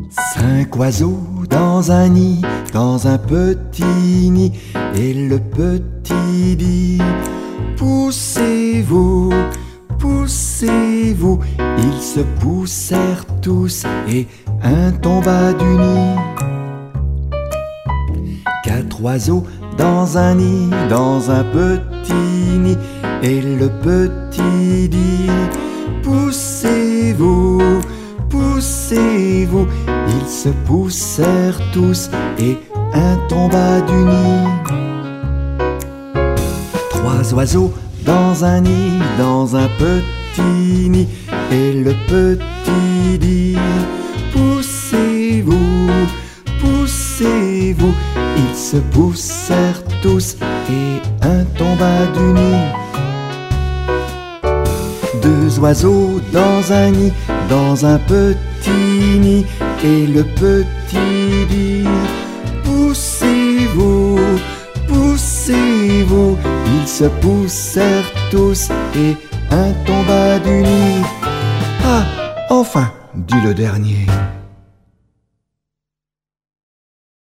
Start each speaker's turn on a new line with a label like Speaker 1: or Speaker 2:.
Speaker 1: 5 oiseaux dans un nid, dans un petit nid, et le petit dit: poussez-vous, poussez-vous. Ils se poussèrent tous et un tomba du nid. 4 oiseaux dans un nid, dans un petit nid, et le petit dit: poussez-vous, poussez-vous. Ils se poussèrent tous et un tomba du nid. 3 oiseaux dans un nid, dans un petit nid, et le petit dit: poussez-vous, poussez-vous. Ils se poussèrent tous et un tomba du nid. 2 oiseaux dans un nid, dans un petit nid, et le petit dit: poussez-vous, poussez-vous. Ils se poussèrent tous et un tomba du nid. Ah, enfin, dit le dernier.